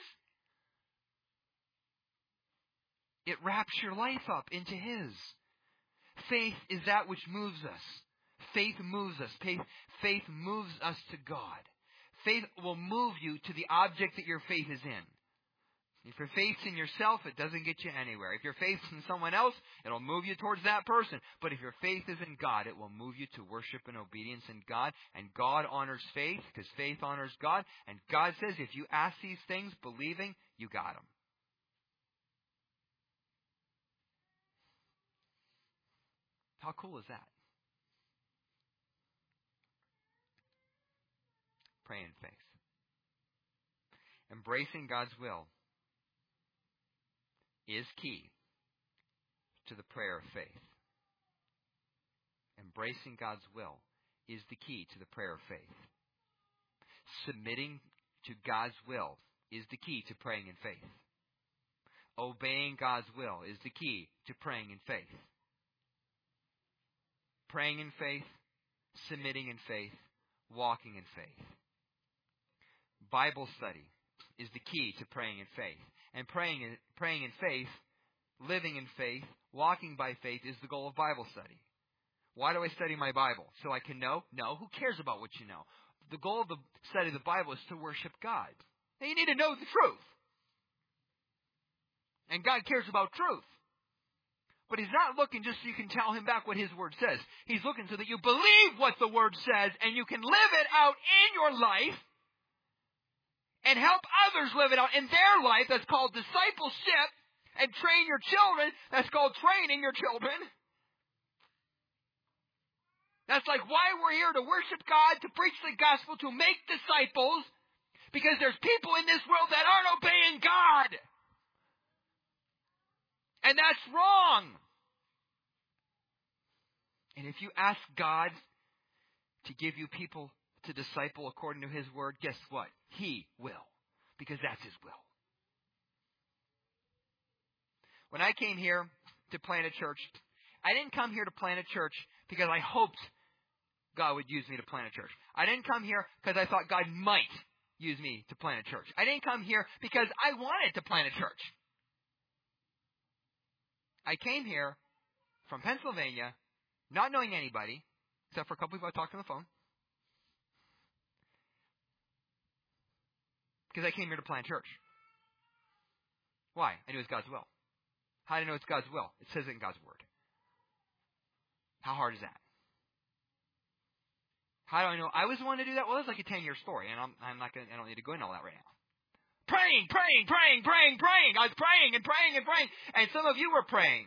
It wraps your life up into His. Faith is that which moves us. Faith moves us. Faith moves us to God. Faith will move you to the object that your faith is in. If your faith's in yourself, it doesn't get you anywhere. If your faith's in someone else, it'll move you towards that person. But if your faith is in God, it will move you to worship and obedience in God. And God honors faith because faith honors God. And God says if you ask these things believing, you got them. How cool is that? Pray in faith. Embracing God's will is key to the prayer of faith. Embracing God's will is the key to the prayer of faith. Submitting to God's will is the key to praying in faith. Obeying God's will is the key to praying in faith. Praying in faith, submitting in faith, walking in faith. Bible study is the key to praying in faith. And praying in faith, living in faith, walking by faith is the goal of Bible study. Why do I study my Bible? So I can know? No, who cares about what you know? The goal of the study of the Bible is to worship God. And you need to know the truth. And God cares about truth. But He's not looking just so you can tell Him back what His Word says. He's looking so that you believe what the Word says and you can live it out in your life and help others live it out in their life. That's called discipleship. And train your children. That's called training your children. That's like why we're here, to worship God, to preach the gospel, to make disciples. Because there's people in this world that aren't obeying God. And that's wrong. And if you ask God to give you people to disciple according to His Word, guess what? He will. Because that's His will. When I came here to plant a church, I didn't come here to plant a church because I hoped God would use me to plant a church. I didn't come here because I thought God might use me to plant a church. I didn't come here because I wanted to plant a church. I came here from Pennsylvania, not knowing anybody, except for a couple people I talked on the phone, because I came here to plant a church. Why? I knew it's God's will. How do I know it's God's will? It says it in God's Word. How hard is that? How do I know I was the one to do that? Well, it's like a 10-year story, and I don't need to go into all that right now. Praying. I was praying. And some of you were praying.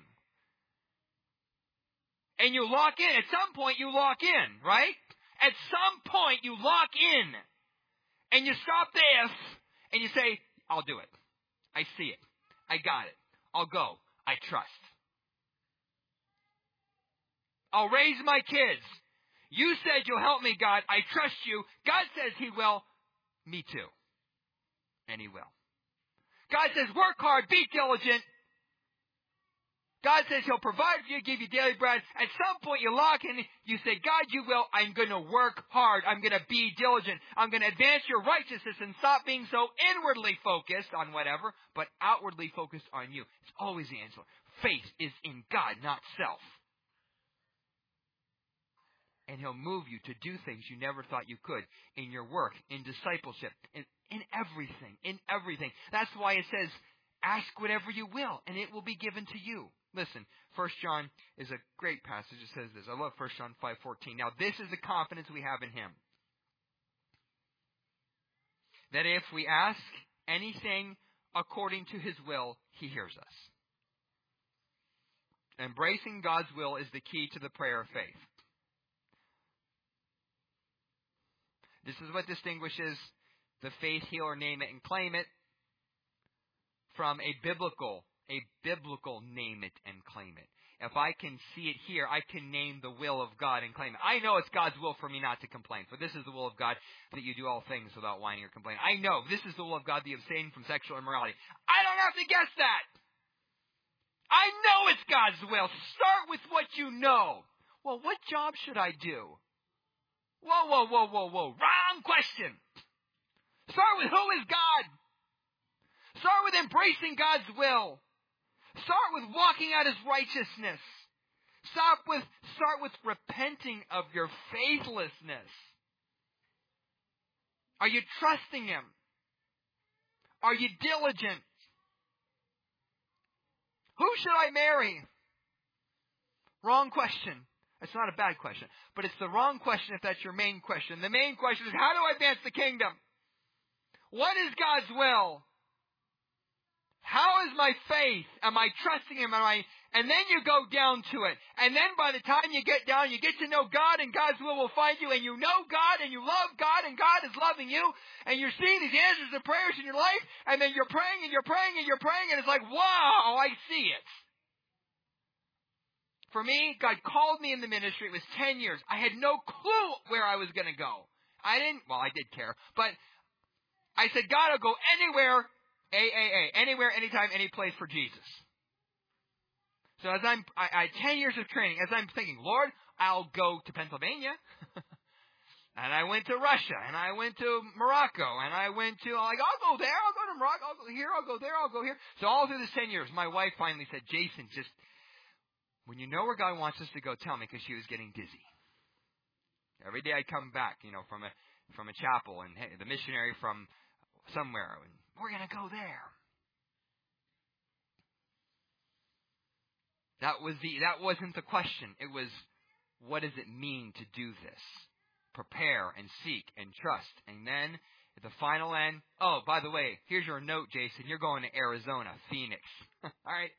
And you lock in. At some point, you lock in, right? At some point, you lock in. And you stop the if, and you say, I'll do it. I see it. I got it. I'll go. I trust. I'll raise my kids. You said you'll help me, God. I trust you. God says He will. Me too. And He will. God says, work hard, be diligent. God says He'll provide for you, give you daily bread. At some point you lock in, you say, God, you will. I'm going to work hard. I'm going to be diligent. I'm going to advance your righteousness and stop being so inwardly focused on whatever, but outwardly focused on you. It's always the answer. Faith is in God, not self. And He'll move you to do things you never thought you could in your work, in discipleship, in everything. That's why it says, ask whatever you will, and it will be given to you. Listen, 1 John is a great passage. It says this. I love 1 John 5:14. Now, this is the confidence we have in Him, that if we ask anything according to His will, He hears us. Embracing God's will is the key to the prayer of faith. This is what distinguishes the faith, heal or name it and claim it from a biblical name it and claim it. If I can see it here, I can name the will of God and claim it. I know it's God's will for me not to complain. For this is the will of God, that you do all things without whining or complaining. I know this is the will of God, that you abstain from sexual immorality. I don't have to guess that. I know it's God's will. Start with what you know. Well, what job should I do? Whoa. Wrong question. Start with who is God. Start with embracing God's will. Start with walking out His righteousness. Start with repenting of your faithlessness. Are you trusting Him? Are you diligent? Who should I marry? Wrong question. It's not a bad question, but it's the wrong question if that's your main question. The main question is, how do I advance the kingdom? What is God's will? How is my faith? Am I trusting Him? Am I And then you go down to it. And then by the time you get down, you get to know God, and God's will find you, and you know God, and you love God, and God is loving you, and you're seeing these answers to prayers in your life, and then you're praying, and you're praying, and you're praying, and it's like, wow, I see it. For me, God called me in the ministry. It was 10 years. I had no clue where I was going to go. I did care, but I said, God, I'll go anywhere, anywhere, anytime, any place for Jesus. So as I had 10 years of training, as I'm thinking, Lord, I'll go to Pennsylvania. And I went to Russia, and I went to Morocco, and I went to, I'll go there, I'll go to Morocco, I'll go here, I'll go there, I'll go here. So all through this 10 years, my wife finally said, Jason, just, when you know where God wants us to go, tell me, because she was getting dizzy. Every day I'd come back, from a chapel, and hey, the missionary from somewhere, and we're going to go there. That wasn't the question. It was, what does it mean to do this? Prepare and seek and trust. And then at the final end, oh, by the way, here's your note, Jason. You're going to Arizona, Phoenix. All right.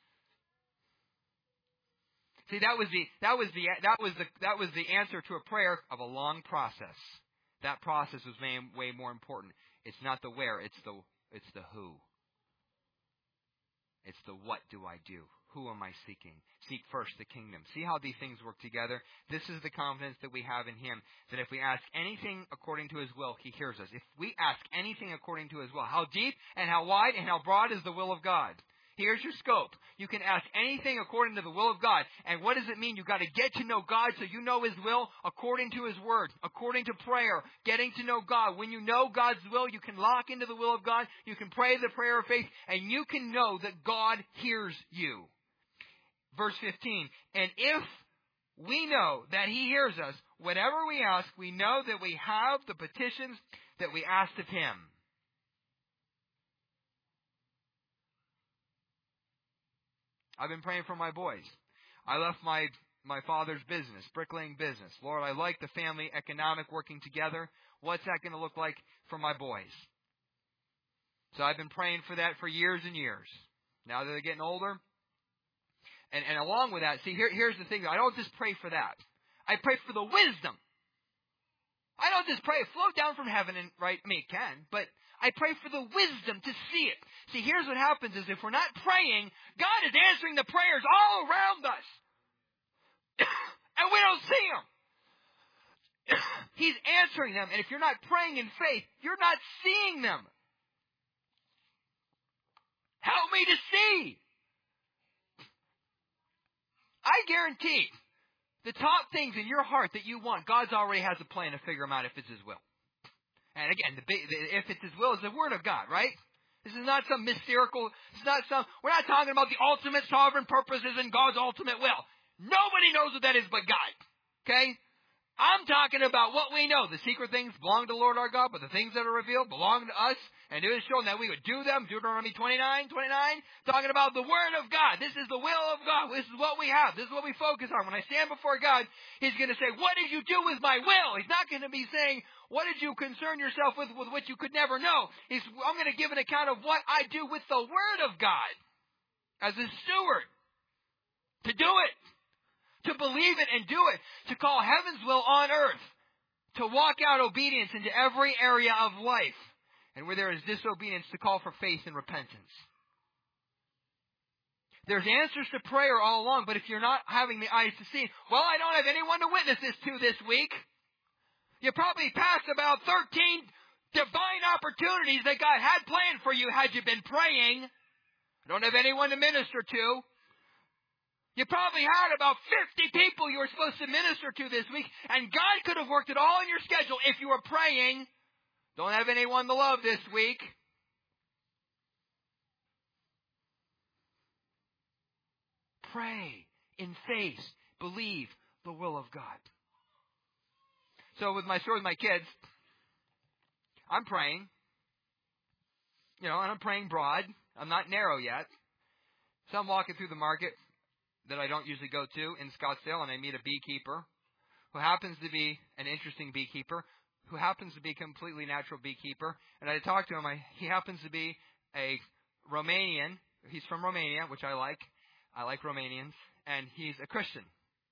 See, that was the answer to a prayer of a long process. That process was way more important. It's not the where, it's the who. It's the what do I do? Who am I seeking? Seek first the kingdom. See how these things work together? This is the confidence that we have in Him, that if we ask anything according to His will, He hears us. If we ask anything according to His will, how deep and how wide and how broad is the will of God? Here's your scope. You can ask anything according to the will of God. And what does it mean? You've got to get to know God so you know His will according to His Word, according to prayer, getting to know God. When you know God's will, you can lock into the will of God. You can pray the prayer of faith, and you can know that God hears you. Verse 15, and if we know that He hears us, whatever we ask, we know that we have the petitions that we asked of Him. I've been praying for my boys. I left my father's business, bricklaying business. Lord, I like the family economic working together. What's that going to look like for my boys? So I've been praying for that for years and years. Now that they're getting older. And along with that, see, here's the thing. I don't just pray for that. I pray for the wisdom. I don't just pray, flow down from heaven and, right, I mean, it can, but I pray for the wisdom to see it. See, here's what happens is if we're not praying, God is answering the prayers all around us. And we don't see Him. He's answering them. And if you're not praying in faith, you're not seeing them. Help me to see. I guarantee the top things in your heart that you want, God already has a plan to figure them out if it's His will. And again, if it's His will, it's the Word of God, right? This is not some mystical, we're not talking about the ultimate sovereign purposes and God's ultimate will. Nobody knows what that is but God. Okay? I'm talking about what we know. The secret things belong to the Lord our God, but the things that are revealed belong to us. And it is shown that we would do them. Deuteronomy 29, talking about the Word of God. This is the will of God. This is what we have. This is what we focus on. When I stand before God, He's going to say, what did you do with my will? He's not going to be saying, what did you concern yourself with which you could never know? I'm going to give an account of what I do with the Word of God as a steward. To do it. To believe it and do it. To call heaven's will on earth. To walk out obedience into every area of life. And where there is disobedience, to call for faith and repentance. There's answers to prayer all along, but if you're not having the eyes to see, well, I don't have anyone to witness this to this week. You probably passed about 13 divine opportunities that God had planned for you had you been praying. I don't have anyone to minister to. You probably had about 50 people you were supposed to minister to this week, and God could have worked it all in your schedule if you were praying. Don't have anyone to love this week. Pray in faith. Believe the will of God. So with my kids, I'm praying. And I'm praying broad. I'm not narrow yet. So I'm walking through the market that I don't usually go to in Scottsdale, and I meet a beekeeper who happens to be an interesting beekeeper, who happens to be a completely natural beekeeper. And I talk to him. He happens to be a Romanian. He's from Romania, which I like. I like Romanians, and he's a Christian.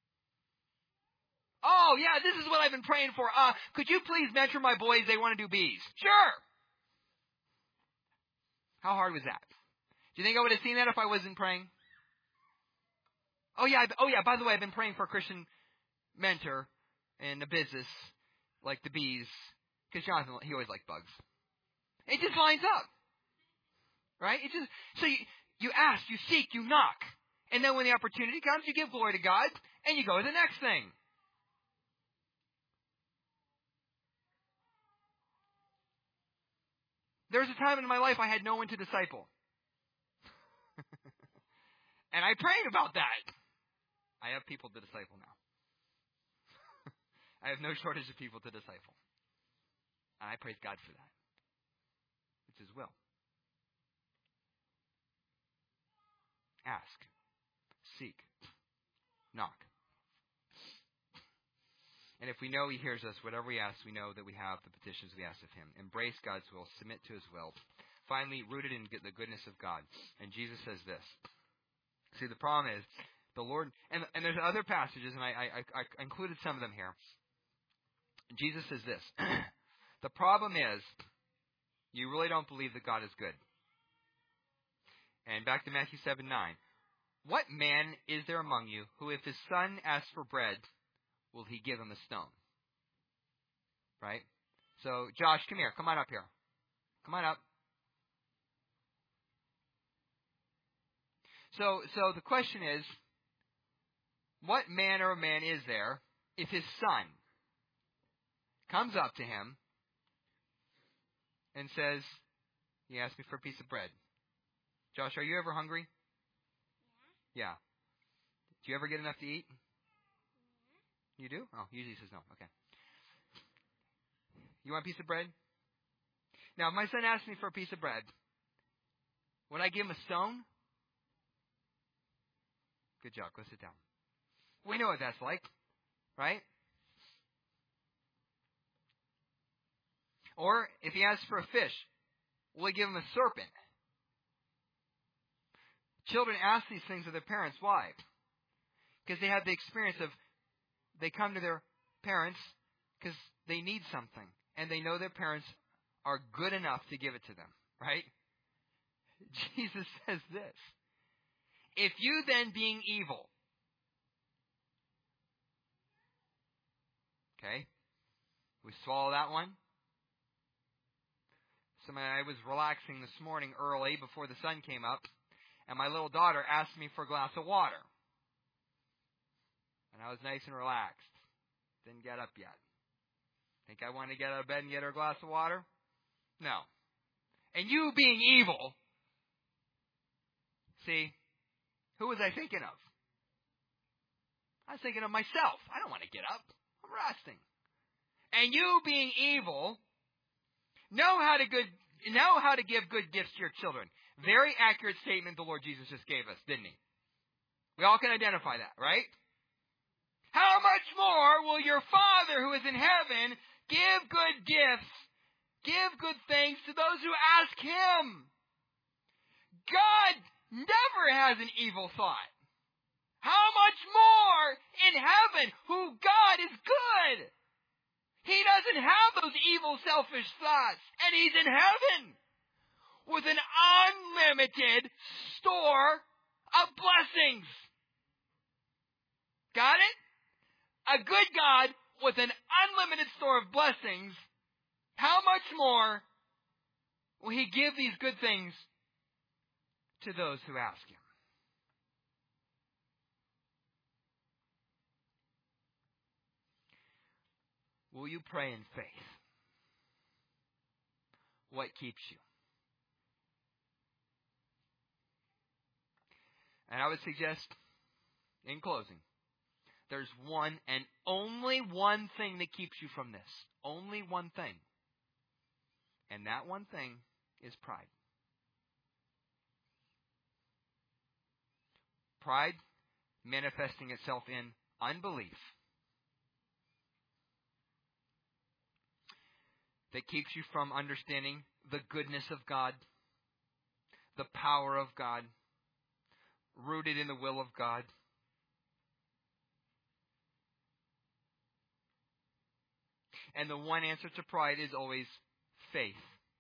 Oh, yeah, this is what I've been praying for. Could you please mentor my boys? They want to do bees. Sure. How hard was that? Do you think I would have seen that if I wasn't praying? Oh, yeah, by the way, I've been praying for a Christian mentor in a business like the bees, because Jonathan, he always liked bugs. It just lines up. Right? So you ask, you seek, you knock. And then when the opportunity comes, you give glory to God, and you go to the next thing. There was a time in my life I had no one to disciple. And I prayed about that. I have people to disciple now. I have no shortage of people to disciple. And I praise God for that. It's His will. Ask. Seek. Knock. And if we know He hears us, whatever we ask, we know that we have the petitions we ask of Him. Embrace God's will. Submit to His will. Finally, rooted in the goodness of God. And Jesus says this. See, the problem is, the Lord, and there's other passages, and I included some of them here. Jesus says this. The problem is, you really don't believe that God is good. And back to Matthew 7:9. What man is there among you who, if his son asks for bread, will he give him a stone? Right? So, Josh, come here. Come on up here. Come on up. So the question is, what manner of man is there if his son comes up to him and says, he asked me for a piece of bread. Josh, are you ever hungry? Yeah. Do you ever get enough to eat? You do? Oh, usually he says no. Okay. You want a piece of bread? Now, if my son asks me for a piece of bread, would I give him a stone? Good job. Go sit down. We know what that's like, right? Or if he asks for a fish, will I give him a serpent? Children ask these things of their parents. Why? Because they have the experience of, they come to their parents because they need something. And they know their parents are good enough to give it to them, right? Jesus says this. If you then, being evil, okay, we swallow that one. So I was relaxing this morning early before the sun came up, and my little daughter asked me for a glass of water. And I was nice and relaxed. Didn't get up yet. Think I wanted to get out of bed and get her a glass of water? No. And you being evil, see, who was I thinking of? I was thinking of myself. I don't want to get up. I'm resting. And you being evil, know how to give good gifts to your children. Very accurate statement the Lord Jesus just gave us, didn't He? We all can identify that, right? How much more will your Father who is in heaven give good gifts, give good things to those who ask Him? God never has an evil thought. How much more in heaven, who God is good? He doesn't have those evil, selfish thoughts. And He's in heaven with an unlimited store of blessings. Got it? A good God with an unlimited store of blessings. How much more will He give these good things to those who ask Him? Will you pray in faith? What keeps you? And I would suggest, in closing, there's one and only one thing that keeps you from this. Only one thing. And that one thing is pride. Pride manifesting itself in unbelief that keeps you from understanding the goodness of God, the power of God, rooted in the will of God? And the one answer to pride is always faith.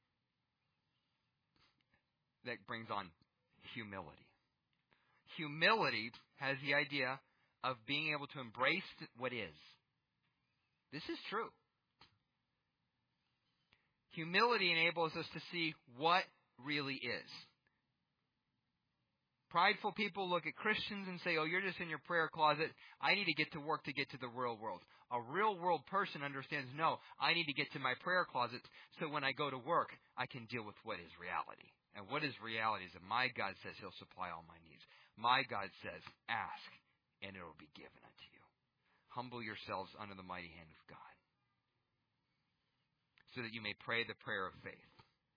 That brings on humility. Humility has the idea of being able to embrace what is. This is true. Humility enables us to see what really is. Prideful people look at Christians and say, oh, you're just in your prayer closet. I need to get to work to get to the real world. A real world person understands, no, I need to get to my prayer closet so when I go to work, I can deal with what is reality. And what is reality is that my God says He'll supply all my needs. My God says, ask, and it will be given unto you. Humble yourselves under the mighty hand of God, so that you may pray the prayer of faith.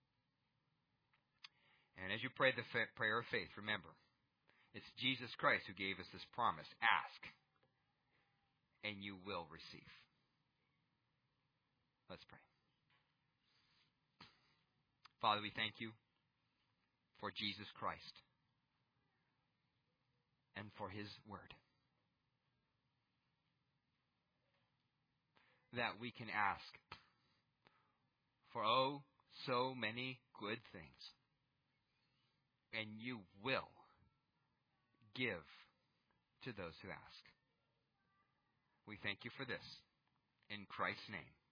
And as you pray the prayer of faith, remember, it's Jesus Christ who gave us this promise. Ask, and you will receive. Let's pray. Father, we thank you for Jesus Christ and for His Word, that we can ask for, oh, so many good things, and you will give to those who ask. We thank you for this. In Christ's name.